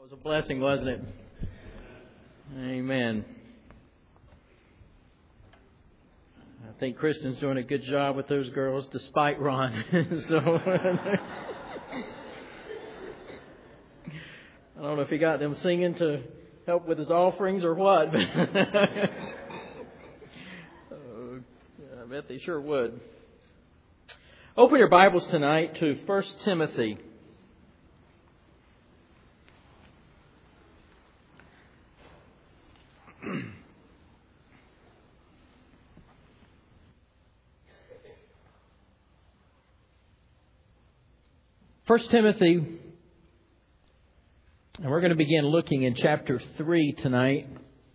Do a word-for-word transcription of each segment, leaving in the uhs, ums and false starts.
was a blessing, wasn't it? Amen. I think Kristen's doing a good job with those girls, despite Ron. so I don't know if he got them singing to help with his offerings or what. But oh, I bet they sure would. Open your Bibles tonight to First Timothy. First Timothy, and we're going to begin looking in chapter three tonight.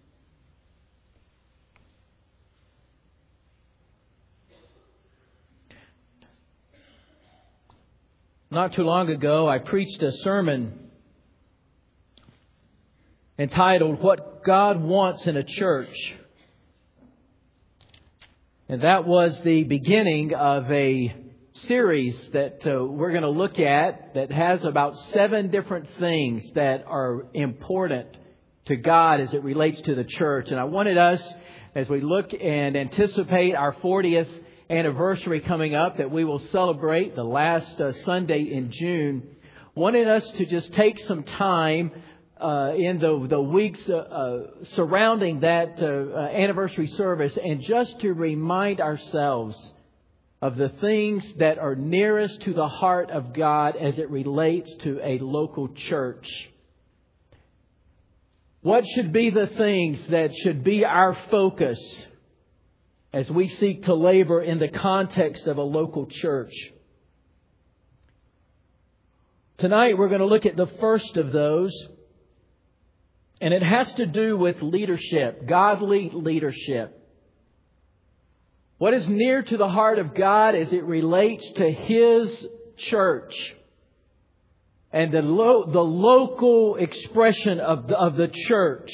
Not too long ago, I preached a sermon entitled, What God Wants in a Church. And that was the beginning of a series that uh, we're going to look at that has about seven different things that are important to God as it relates to the church. And I wanted us, as we look and anticipate our fortieth anniversary coming up that we will celebrate the last uh, Sunday in June, wanted us to just take some time uh, in the, the weeks uh, uh, surrounding that uh, uh, anniversary service and just to remind ourselves of the things that are nearest to the heart of God as it relates to a local church. What should be the things that should be our focus as we seek to labor in the context of a local church? Tonight we're going to look at the first of those, and it has to do with leadership, godly leadership. What is near to the heart of God as it relates to His church and the lo- the local expression of the, of the church.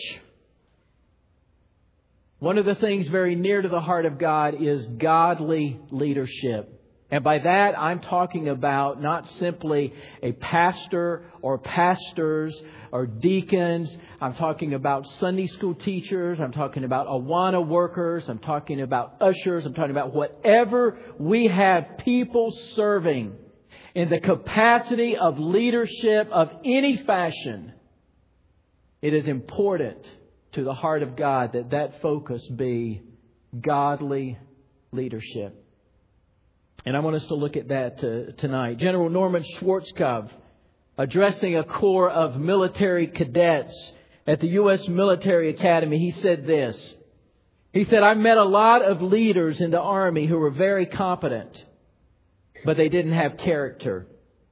One of the things very near to the heart of God is godly leadership. And by that, I'm talking about not simply a pastor or pastors or deacons. I'm talking about Sunday school teachers. I'm talking about Awana workers. I'm talking about ushers. I'm talking about whatever we have people serving in the capacity of leadership of any fashion. It is important to the heart of God that that focus be godly leadership. And I want us to look at that uh, tonight. General Norman Schwarzkopf, addressing a corps of military cadets at the U S Military Academy, he said this. He said, I met a lot of leaders in the Army who were very competent, but they didn't have character.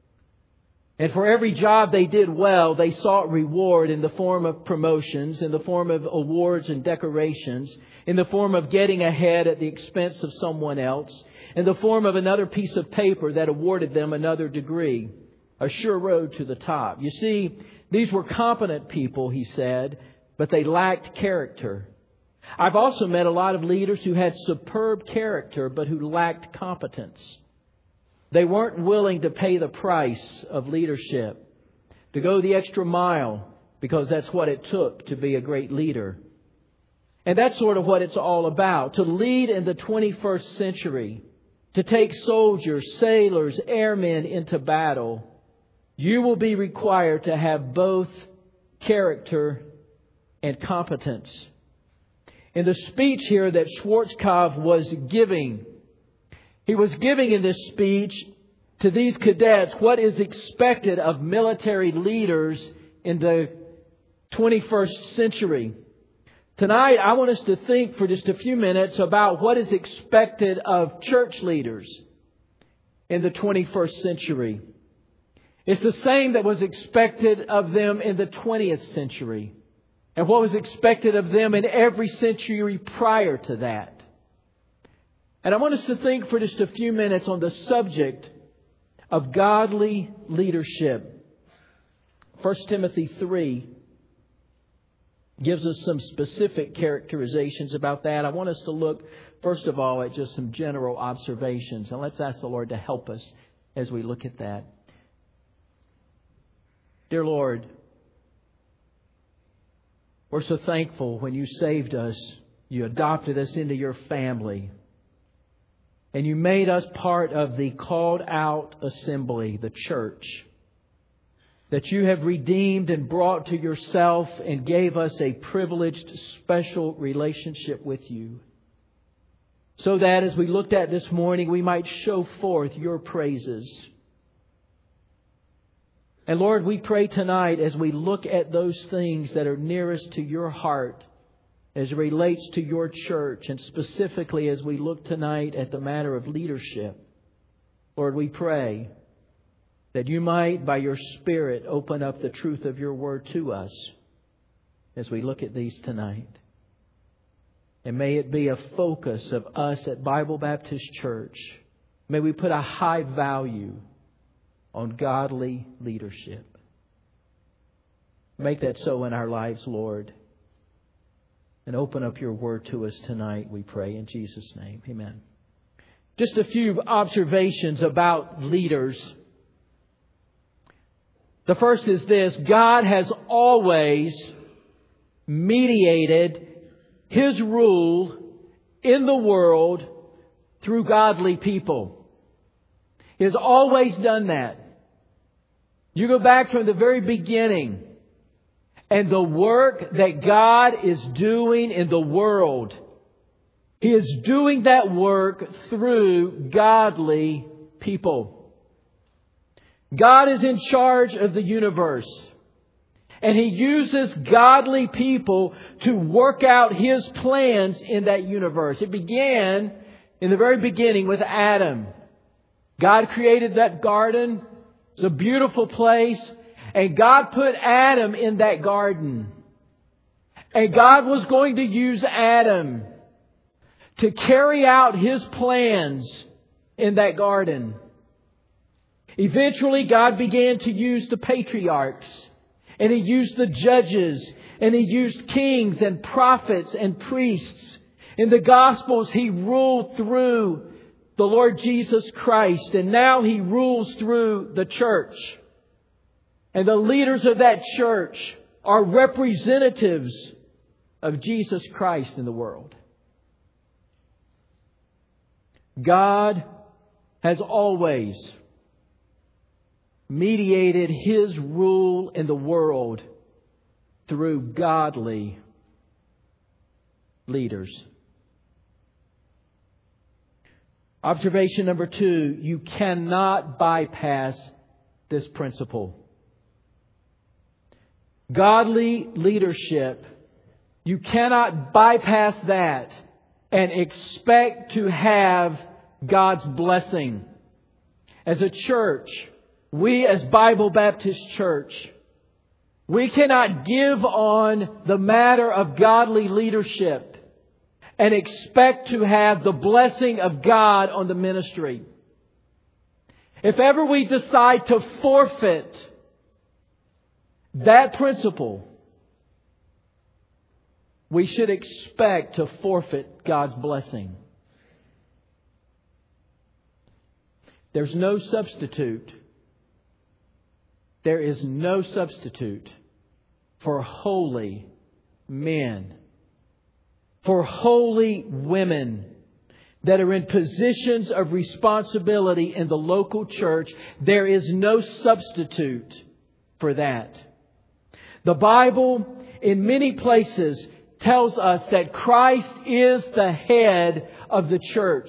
And for every job they did well, they sought reward in the form of promotions, in the form of awards and decorations, in the form of getting ahead at the expense of someone else, in the form of another piece of paper that awarded them another degree, a sure road to the top. You see, these were competent people, he said, but they lacked character. I've also met a lot of leaders who had superb character, but who lacked competence. They weren't willing to pay the price of leadership, to go the extra mile, because that's what it took to be a great leader. And that's sort of what it's all about, to lead in the twenty-first century, to take soldiers, sailors, airmen into battle. You will be required to have both character and competence. In the speech here that Schwarzkopf was giving, he was giving in this speech to these cadets what is expected of military leaders in the twenty-first century. Tonight, I want us to think for just a few minutes about what is expected of church leaders in the twenty-first century. It's the same that was expected of them in the twentieth century and what was expected of them in every century prior to that. And I want us to think for just a few minutes on the subject of godly leadership. First Timothy three gives us some specific characterizations about that. I want us to look, first of all, at just some general observations. And let's ask the Lord to help us as we look at that. Dear Lord, We're so thankful when you saved us, you adopted us into your family, and you made us part of the called out assembly, the church, that you have redeemed and brought to yourself and gave us a privileged, special relationship with you. So that as we looked at this morning, we might show forth your praises. And Lord, we pray tonight as we look at those things that are nearest to your heart as it relates to your church, and specifically as we look tonight at the matter of leadership. Lord, we pray that you might, by your Spirit, open up the truth of your word to us as we look at these tonight. And may it be a focus of us at Bible Baptist Church. May we put a high value on godly leadership. Make that so in our lives, Lord. And open up your word to us tonight, we pray in Jesus' name. Amen. Just a few observations about leaders. The first is this: God has always mediated His rule in the world through godly people. He has always done that. You go back from the very beginning, and the work that God is doing in the world, He is doing that work through godly people. God is in charge of the universe. And He uses godly people to work out His plans in that universe. It began in the very beginning with Adam. God created that garden. It's a beautiful place. And God put Adam in that garden. And God was going to use Adam to carry out His plans in that garden. Eventually, God began to use the patriarchs. And He used the judges. And He used kings and prophets and priests. In the Gospels, He ruled through the Lord Jesus Christ. And now He rules through the church. And the leaders of that church are representatives of Jesus Christ in the world. God has always mediated His rule in the world through godly leaders. Observation number two: you cannot bypass this principle. Godly leadership, you cannot bypass that and expect to have God's blessing. As a church, we as Bible Baptist Church, we cannot give on the matter of godly leadership and expect to have the blessing of God on the ministry. If ever we decide to forfeit that principle, we should expect to forfeit God's blessing. There's no substitute. There is no substitute for holy men, for holy women that are in positions of responsibility in the local church. There is no substitute for that. The Bible, in many places, tells us that Christ is the head of the church.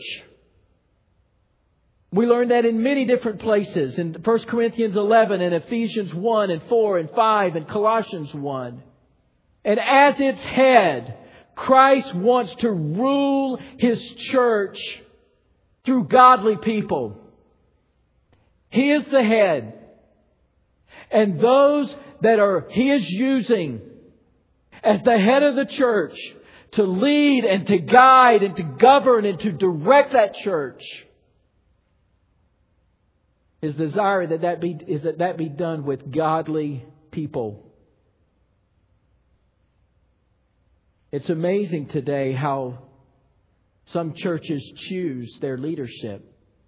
We learn that in many different places. In First Corinthians eleven and Ephesians one and four and five and Colossians one. And as its head, Christ wants to rule His church through godly people. He is the head. And those that are He is using as the head of the church to lead and to guide and to govern and to direct that church, His desire that that be, is that that be done with godly people. It's amazing today how some churches choose their leadership.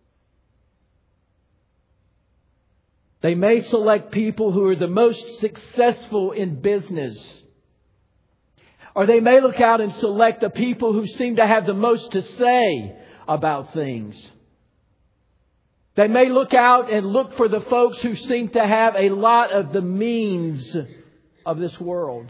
They may select people who are the most successful in business. Or they may look out and select the people who seem to have the most to say about things. They may look out and look for the folks who seem to have a lot of the means of this world.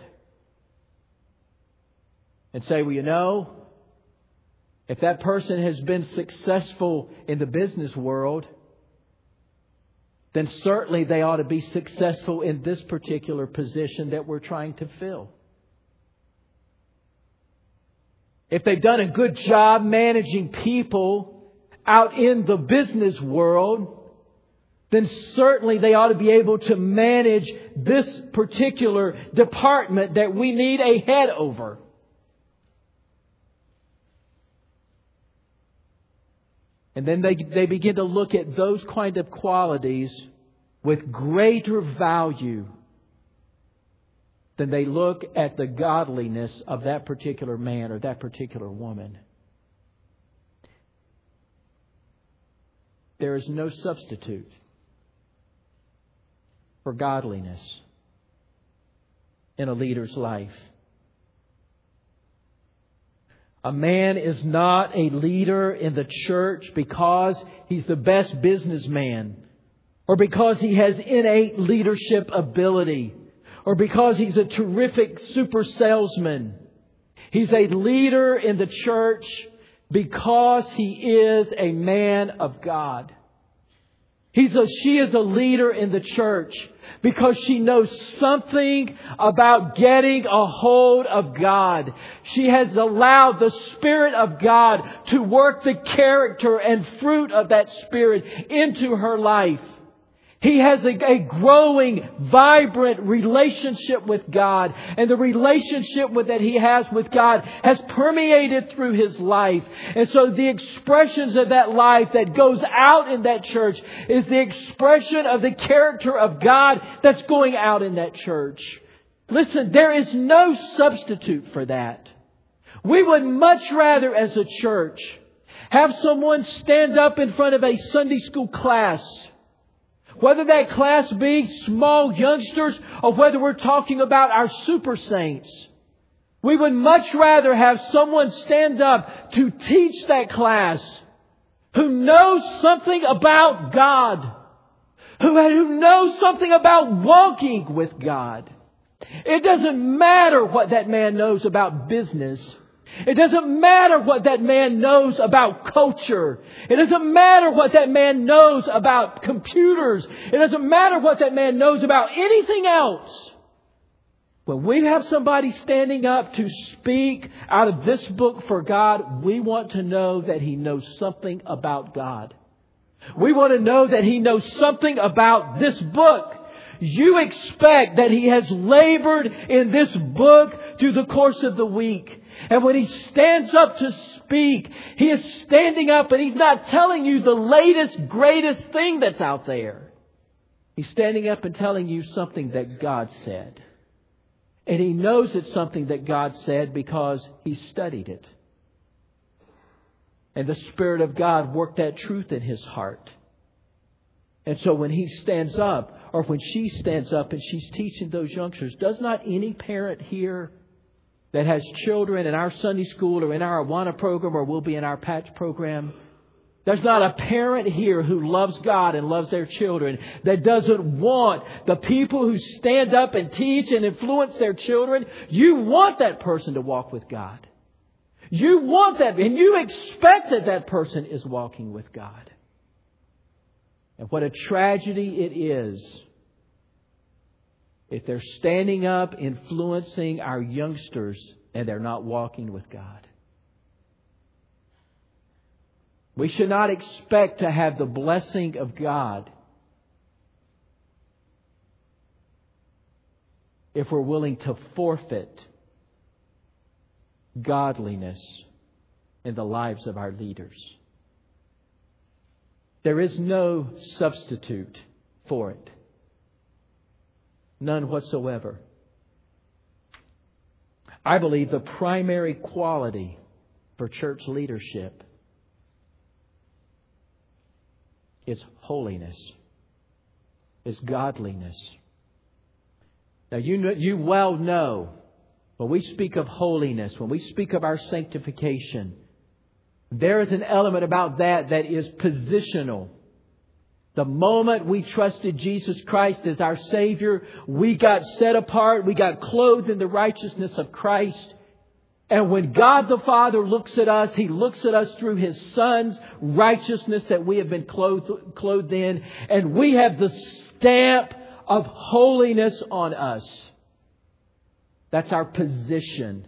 And say, well, you know, if that person has been successful in the business world, then certainly they ought to be successful in this particular position that we're trying to fill. If they've done a good job managing people out in the business world, then certainly they ought to be able to manage this particular department that we need a head over. And then they, they begin to look at those kind of qualities with greater value than they look at the godliness of that particular man or that particular woman. There is no substitute for godliness in a leader's life. A man is not a leader in the church because he's the best businessman, or because he has innate leadership ability, or because he's a terrific super salesman. He's a leader in the church because he is a man of God. He's a, she is a leader in the church because she knows something about getting a hold of God. She has allowed the Spirit of God to work the character and fruit of that Spirit into her life. He has a, a growing, vibrant relationship with God. And the relationship with, that he has with God has permeated through his life. And so the expressions of that life that goes out in that church is the expression of the character of God that's going out in that church. Listen, there is no substitute for that. We would much rather, as a church, have someone stand up in front of a Sunday school class, whether that class be small youngsters or whether we're talking about our super saints. We would much rather have someone stand up to teach that class who knows something about God, who, who knows something about walking with God. It doesn't matter what that man knows about business. It doesn't matter what that man knows about culture. It doesn't matter what that man knows about computers. It doesn't matter what that man knows about anything else. When we have somebody standing up to speak out of this book for God, we want to know that he knows something about God. We want to know that he knows something about this book. You expect that he has labored in this book through the course of the week. And when he stands up to speak, he is standing up and he's not telling you the latest, greatest thing that's out there. He's standing up and telling you something that God said. And he knows it's something that God said because he studied it. And the Spirit of God worked that truth in his heart. And so when he stands up, or when she stands up and she's teaching those youngsters, does not any parent here that has children in our Sunday school or in our Awana program or will be in our Patch program, there's not a parent here who loves God and loves their children that doesn't want the people who stand up and teach and influence their children. You want that person to walk with God. You want that, and you expect that that person is walking with God. And what a tragedy it is if they're standing up, influencing our youngsters, and they're not walking with God. We should not expect to have the blessing of God if we're willing to forfeit godliness in the lives of our leaders. There is no substitute for it. None whatsoever. I believe the primary quality for church leadership is holiness, is godliness. Now you know, you well know when we speak of holiness, when we speak of our sanctification, there is an element about that that is positional. The moment we trusted Jesus Christ as our Savior, we got set apart, we got clothed in the righteousness of Christ. And when God the Father looks at us, He looks at us through His Son's righteousness that we have been clothed, clothed in. And we have the stamp of holiness on us. That's our position.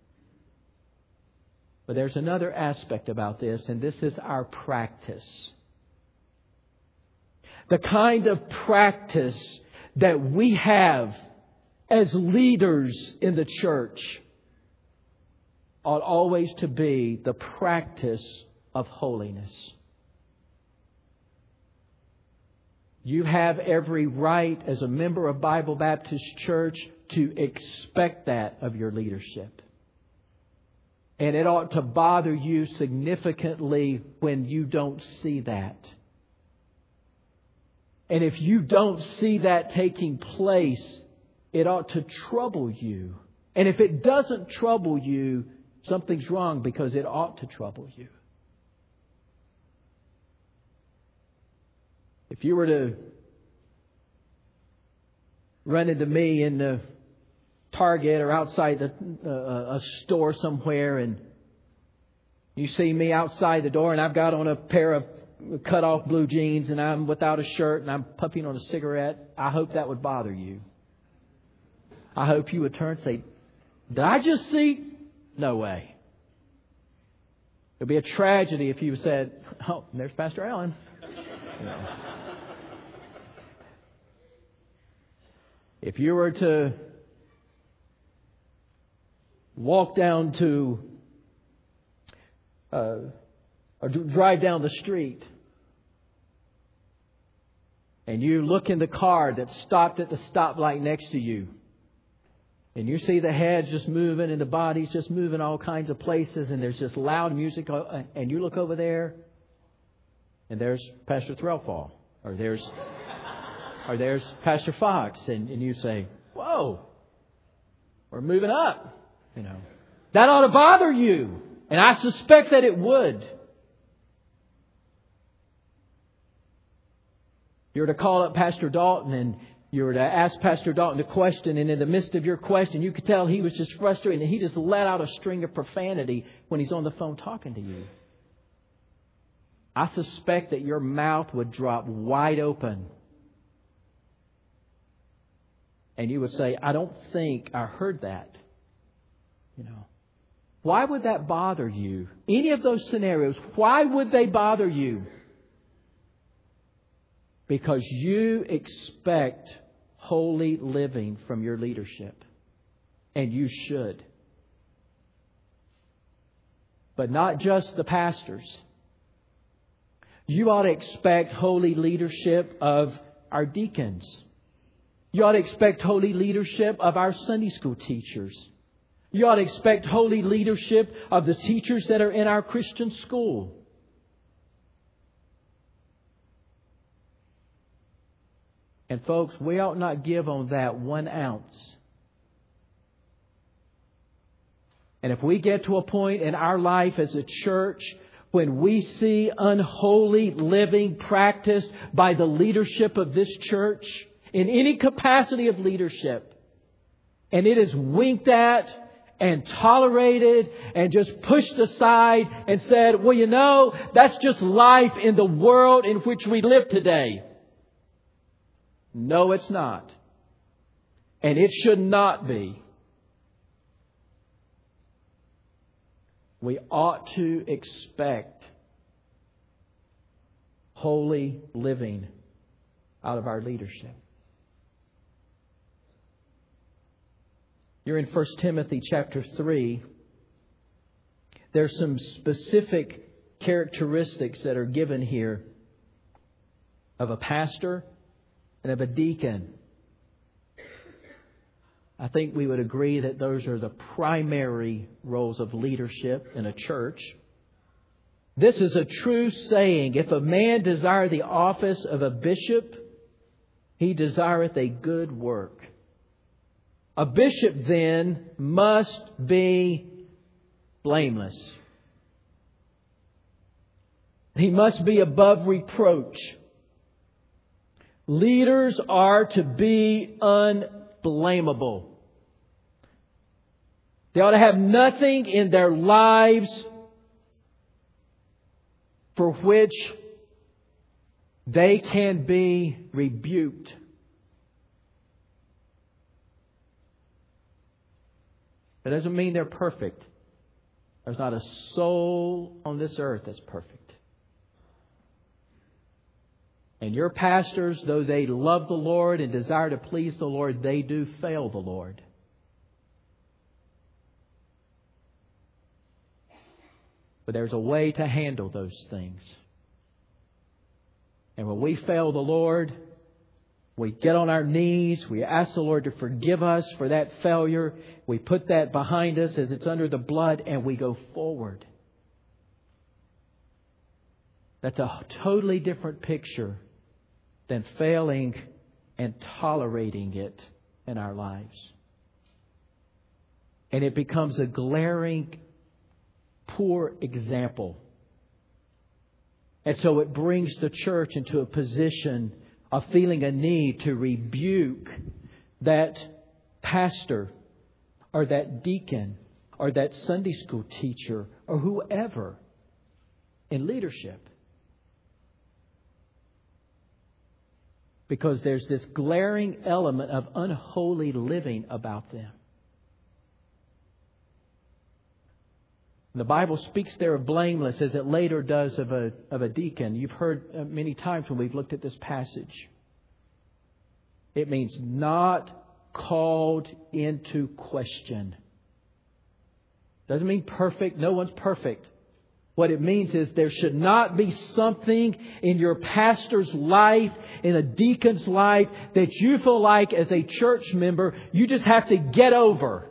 But there's another aspect about this, and this is our practice. The kind of practice that we have as leaders in the church ought always to be the practice of holiness. You have every right as a member of Bible Baptist Church to expect that of your leadership. And it ought to bother you significantly when you don't see that. And if you don't see that taking place, it ought to trouble you. And if it doesn't trouble you, something's wrong, because it ought to trouble you. If you were to run into me in the Target or outside the, uh, a store somewhere, and you see me outside the door and I've got on a pair of cut off blue jeans and I'm without a shirt and I'm puffing on a cigarette, I hope that would bother you. I hope you would turn and say, did I just see? No way. It would be a tragedy if you said, oh, there's Pastor Allen. You know. If you were to walk down to, uh, or drive down the street, and you look in the car that's stopped at the stoplight next to you, and you see the heads just moving and the bodies just moving all kinds of places, and there's just loud music, and you look over there, and there's Pastor Threlfall, or there's or there's Pastor Fox, and, and you say, whoa, we're moving up. You know, that ought to bother you. And I suspect that it would. You were to call up Pastor Dalton and you were to ask Pastor Dalton a question, and in the midst of your question, you could tell he was just frustrated and he just let out a string of profanity when he's on the phone talking to you. I suspect that your mouth would drop wide open. And you would say, I don't think I heard that. You know, why would that bother you? Any of those scenarios, why would they bother you? Because you expect holy living from your leadership. And you should. But not just the pastors. You ought to expect holy leadership of our deacons. You ought to expect holy leadership of our Sunday school teachers. You ought to expect holy leadership of the teachers that are in our Christian school. And folks, we ought not give on that one ounce. And if we get to a point in our life as a church when we see unholy living practiced by the leadership of this church, in any capacity of leadership, and it is winked at and tolerated and just pushed aside and said, well, you know, that's just life in the world in which we live today. No, it's not. And it should not be. We ought to expect holy living out of our leadership. You're in First Timothy chapter three. There's some specific characteristics that are given here of a pastor and of a deacon. I think we would agree that those are the primary roles of leadership in a church. This is a true saying. If a man desire the office of a bishop, he desireth a good work. A bishop then must be blameless. He must be above reproach. Leaders are to be unblameable. They ought to have nothing in their lives for which they can be rebuked. That doesn't mean they're perfect. There's not a soul on this earth that's perfect. And your pastors, though they love the Lord and desire to please the Lord, they do fail the Lord. But there's a way to handle those things. And when we fail the Lord, we get on our knees. We ask the Lord to forgive us for that failure. We put that behind us as it's under the blood, and we go forward. That's a totally different picture than failing and tolerating it in our lives. And it becomes a glaring, poor example. And so it brings the church into a position of feeling a need to rebuke that pastor or that deacon or that Sunday school teacher or whoever in leadership. Because there's this glaring element of unholy living about them. The Bible speaks there of blameless as it later does of a, of a deacon. You've heard many times when we've looked at this passage. It means not called into question. Doesn't mean perfect. No one's perfect. What it means is there should not be something in your pastor's life, in a deacon's life, that you feel like as a church member, you just have to get over.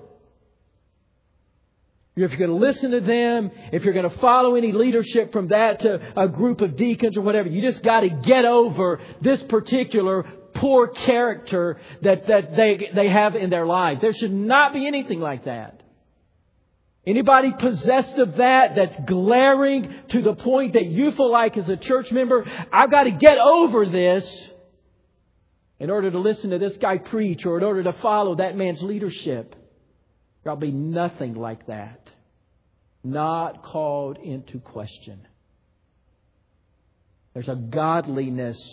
If you're going to listen to them, if you're going to follow any leadership from that to a group of deacons or whatever, you just got to get over this particular poor character that, that they, they have in their lives. There should not be anything like that. Anybody possessed of that, that's glaring to the point that you feel like as a church member, I've got to get over this in order to listen to this guy preach or in order to follow that man's leadership. There'll be nothing like that. Not called into question. There's a godliness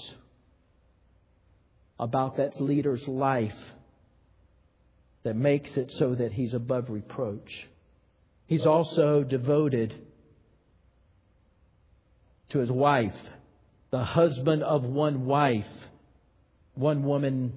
about that leader's life that makes it so that he's above reproach. He's also devoted to his wife, the husband of one wife, one woman,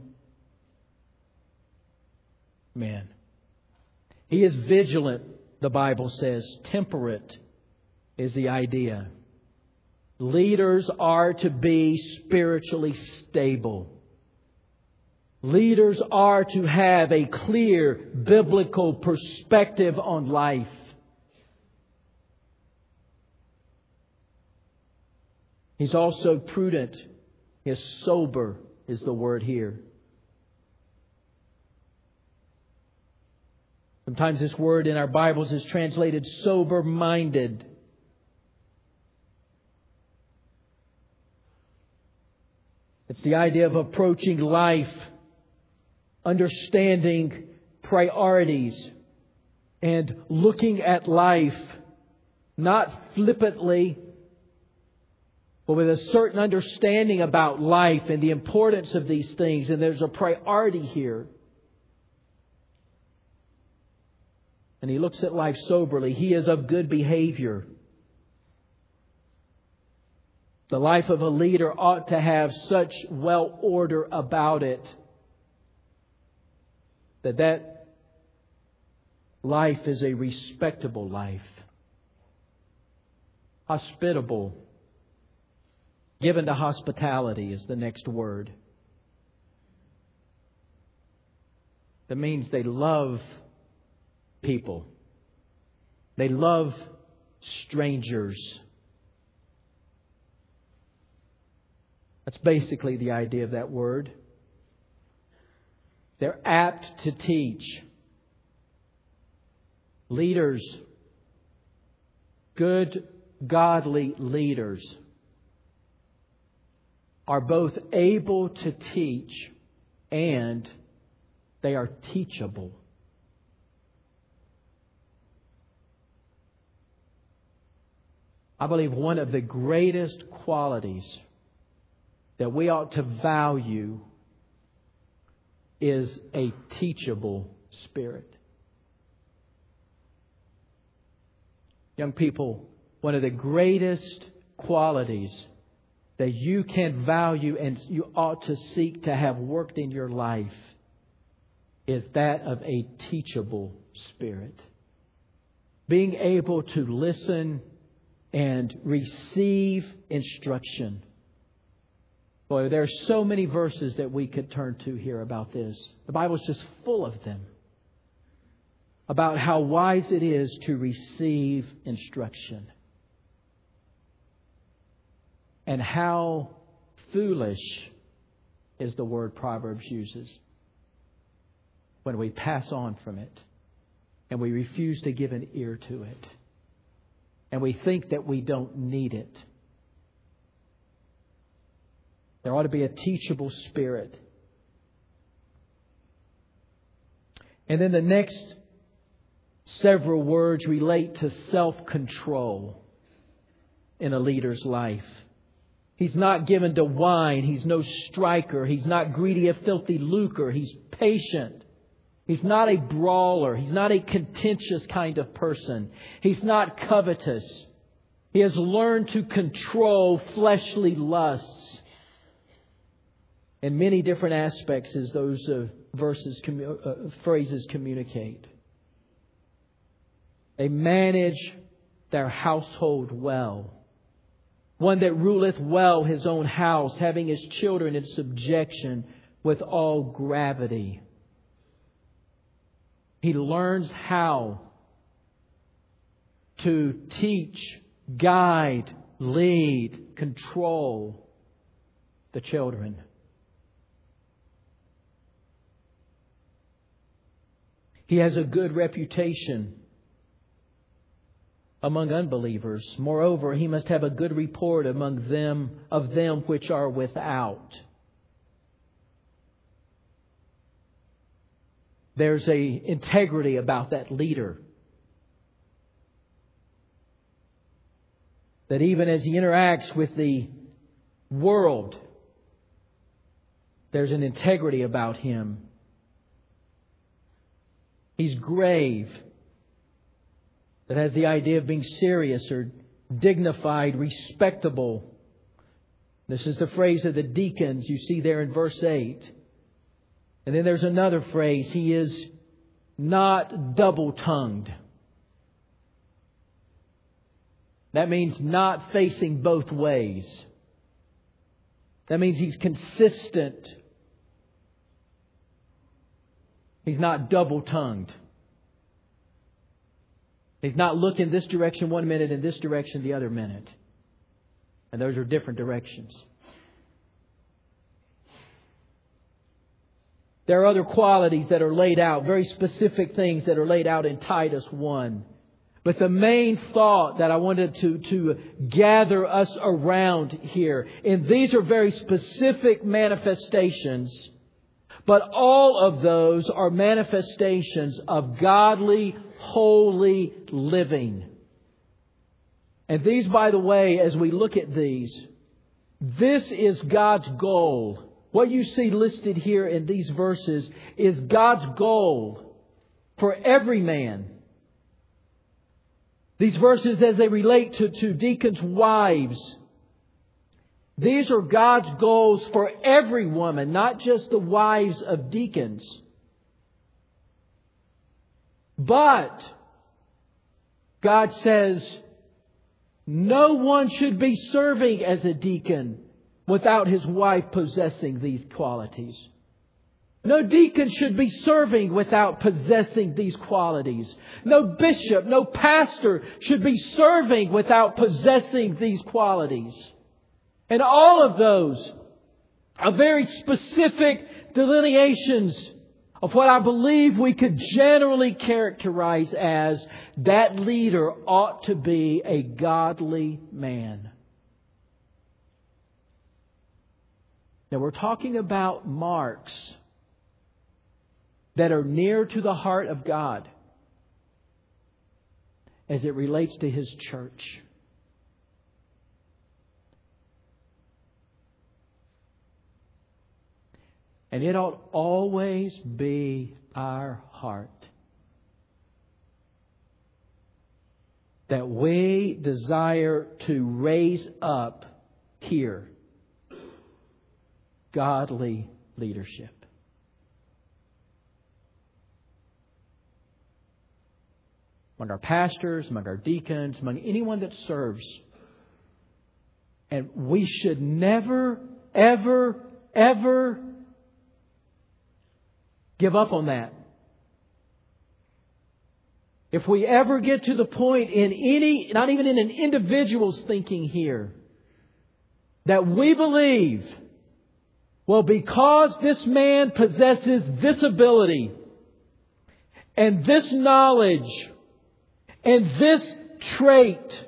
man. He is vigilant, the Bible says. Temperate is the idea. Leaders are to be spiritually stable. Leaders are to have a clear biblical perspective on life. He's also prudent. He is sober, is the word here. Sometimes this word in our Bibles is translated sober-minded. It's the idea of approaching life, understanding priorities, and looking at life not flippantly, but with a certain understanding about life and the importance of these things. And there's a priority here. And he looks at life soberly. He is of good behavior. The life of a leader ought to have such well order about it that that life is a respectable life. Hospitable. Given to hospitality is the next word. That means they love people. They love strangers. That's basically the idea of that word. They're apt to teach. Leaders, good, godly leaders, are both able to teach and they are teachable. I believe one of the greatest qualities that we ought to value is a teachable spirit. Young people, one of the greatest qualities that you can value and you ought to seek to have worked in your life is that of a teachable spirit. Being able to listen and receive instruction. Boy, there are so many verses that we could turn to here about this. The Bible is just full of them. About how wise it is to receive instruction. And how foolish is the word Proverbs uses when we pass on from it and we refuse to give an ear to it and we think that we don't need it. There ought to be a teachable spirit. And then the next several words relate to self-control in a leader's life. He's not given to wine. He's no striker. He's not greedy of filthy lucre. He's patient. He's not a brawler. He's not a contentious kind of person. He's not covetous. He has learned to control fleshly lusts in many different aspects as those uh, verses, commu- uh, phrases communicate. They manage their household well. One that ruleth well his own house, having his children in subjection with all gravity. He learns how to teach, guide, lead, control the children. He has a good reputation among unbelievers. Moreover, he must have a good report among them of them which are without. There's a integrity about that leader. That even as he interacts with the world, there's an integrity about him. He's grave. That has the idea of being serious or dignified, respectable. This is the phrase of the deacons you see there in verse eight. And then there's another phrase. He is not double-tongued. That means not facing both ways. That means he's consistent. He's not double-tongued. He's not looking this direction one minute and this direction the other minute. And those are different directions. There are other qualities that are laid out, very specific things that are laid out in Titus one. But the main thought that I wanted to, to gather us around here, and these are very specific manifestations, but all of those are manifestations of godly, holy living. And these, by the way, as we look at these, this is God's goal. What you see listed here in these verses is God's goal for every man. These verses, as they relate to, to deacons' wives, these are God's goals for every woman, not just the wives of deacons. But God says no one should be serving as a deacon without his wife possessing these qualities. No deacon should be serving without possessing these qualities. No bishop, no pastor should be serving without possessing these qualities. And all of those are very specific delineations of what I believe we could generally characterize as that leader ought to be a godly man. Now we're talking about marks that are near to the heart of God as it relates to His church. And it ought always be our heart that we desire to raise up here godly leadership. Among our pastors, among our deacons, among anyone that serves. And we should never, ever, ever give up on that. If we ever get to the point in any, not even in an individual's thinking here, that we believe, well, because this man possesses this ability and this knowledge and this trait,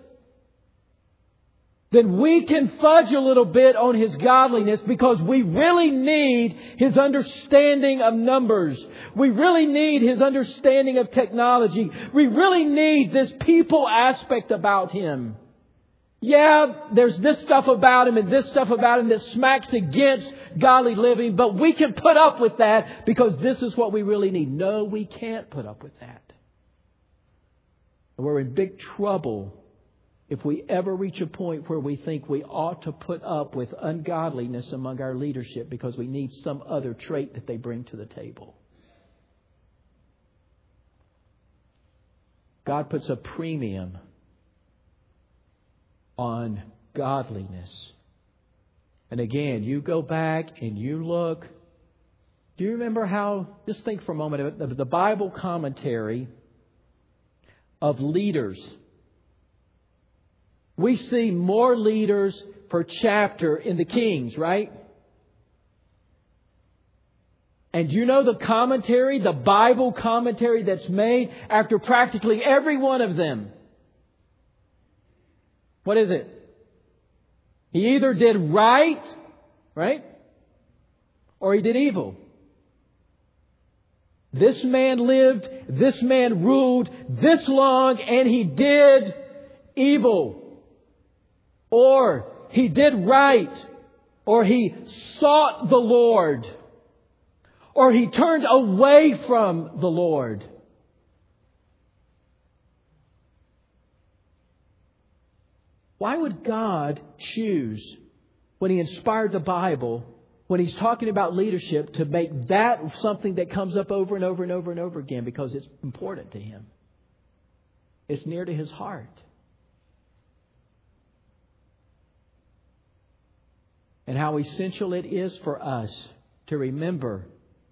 then we can fudge a little bit on his godliness because we really need his understanding of numbers. We really need his understanding of technology. We really need this people aspect about him. Yeah, there's this stuff about him and this stuff about him that smacks against godly living, but we can put up with that because this is what we really need. No, we can't put up with that. And we're in big trouble if we ever reach a point where we think we ought to put up with ungodliness among our leadership because we need some other trait that they bring to the table. God puts a premium on godliness. And again, you go back and you look. Do you remember how, just think for a moment, of the Bible commentary of leaders. We see more leaders per chapter in the Kings, right? And you know the commentary, the Bible commentary that's made after practically every one of them? What is it? He either did right, right? Or he did evil. This man lived, this man ruled this long, and he did evil. Or he did right. Or he sought the Lord. Or he turned away from the Lord. Why would God choose, when He inspired the Bible, when He's talking about leadership, to make that something that comes up over and over and over and over again? Because it's important to Him. It's near to His heart. And how essential it is for us to remember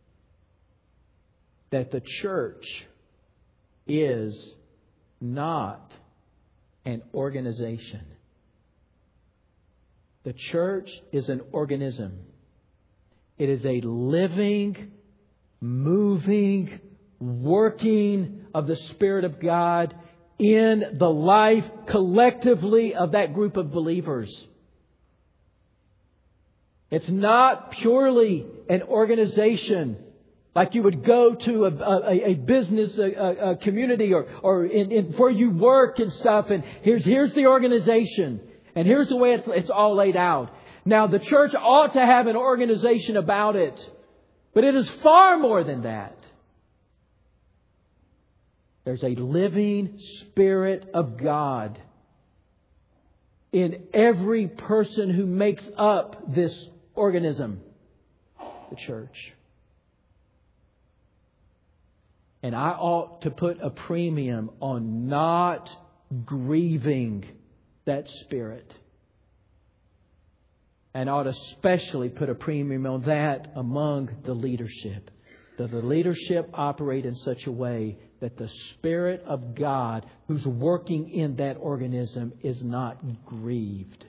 that the church is not an organization. The church is an organism. It is a living, moving, working of the Spirit of God in the life collectively of that group of believers. It's not purely an organization like you would go to a, a, a business, a, a community, or, or in, in where you work and stuff. And here's, here's the organization. And here's the way it's, it's all laid out. Now, the church ought to have an organization about it. But it is far more than that. There's a living Spirit of God in every person who makes up this organism, the church. And I ought to put a premium on not grieving that Spirit. And ought especially put a premium on that among the leadership. That the leadership operate in such a way that the Spirit of God who's working in that organism is not grieved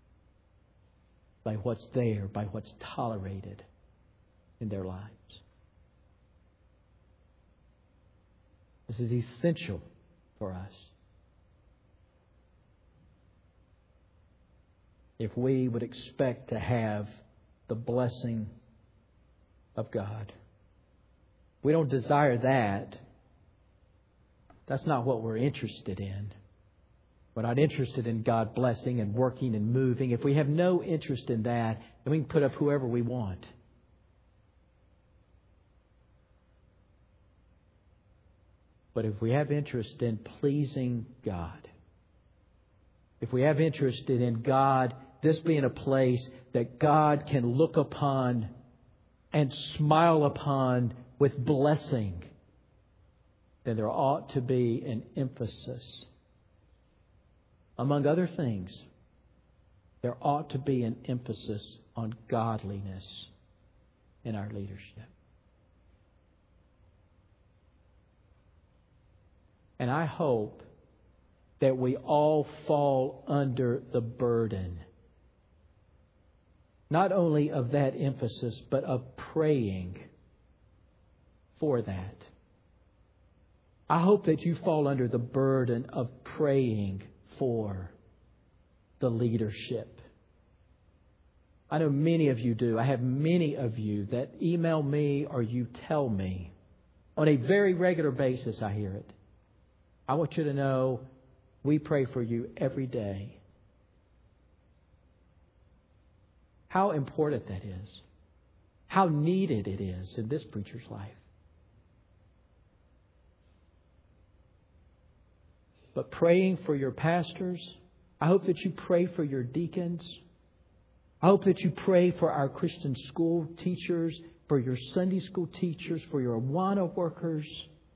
by what's there, by what's tolerated in their lives. This is essential for us. If we would expect to have the blessing of God. We don't desire that. That's not what we're interested in. We're not interested in God blessing and working and moving. If we have no interest in that, then we can put up whoever we want. But if we have interest in pleasing God, if we have interest in God, this being a place that God can look upon and smile upon with blessing, then there ought to be an emphasis. Among other things, there ought to be an emphasis on godliness in our leadership. And I hope that we all fall under the burden, not only of that emphasis, but of praying for that. I hope that you fall under the burden of praying for the leadership. I know many of you do. I have many of you that email me or you tell me on a very regular basis. I hear it. I want you to know we pray for you every day. How important that is. How needed it is in this preacher's life. But praying for your pastors, I hope that you pray for your deacons. I hope that you pray for our Christian school teachers, for your Sunday school teachers, for your Awana workers.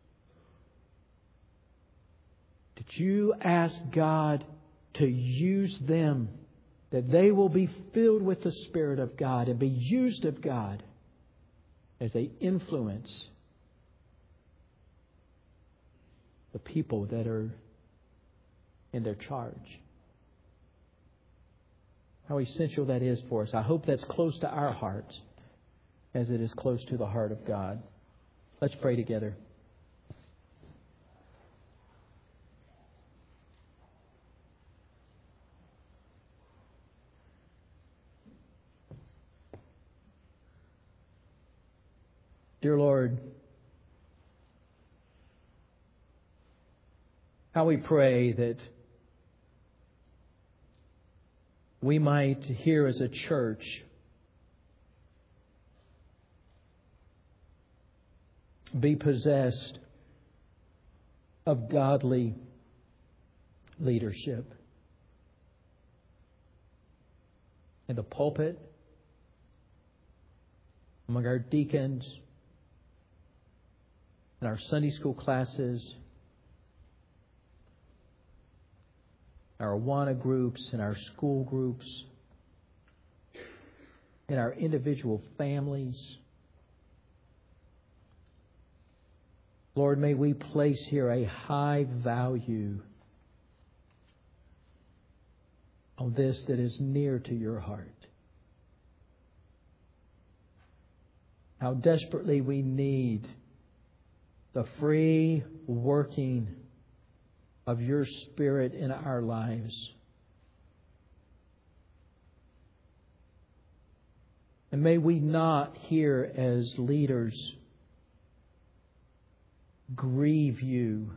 That you ask God to use them, that they will be filled with the Spirit of God and be used of God as they influence the people that are in their charge. How essential that is for us. I hope that's close to our hearts as it is close to the heart of God. Let's pray together. Dear Lord, how we pray that we might here as a church be possessed of godly leadership in the pulpit, among our deacons, in our Sunday school classes, our Awana groups, in our school groups, in our individual families. Lord, may we place here a high value on this that is near to your heart. How desperately we need the free working of your Spirit in our lives. And may we not here as leaders grieve you.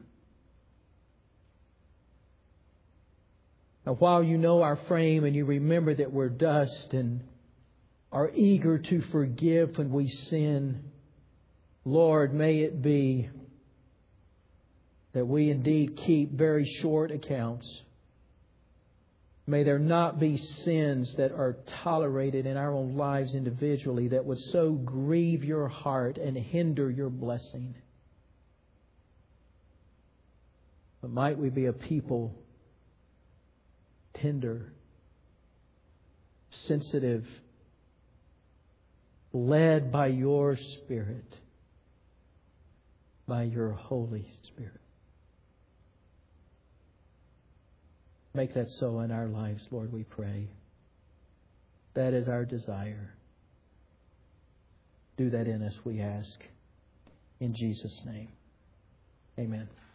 Now, while you know our frame and you remember that we're dust and are eager to forgive when we sin, Lord, may it be that we indeed keep very short accounts. May there not be sins that are tolerated in our own lives individually that would so grieve your heart and hinder your blessing. But might we be a people tender, sensitive, led by your Spirit, by your Holy Spirit. Make that so in our lives, Lord, we pray. That is our desire. Do that in us, we ask. In Jesus' name. Amen.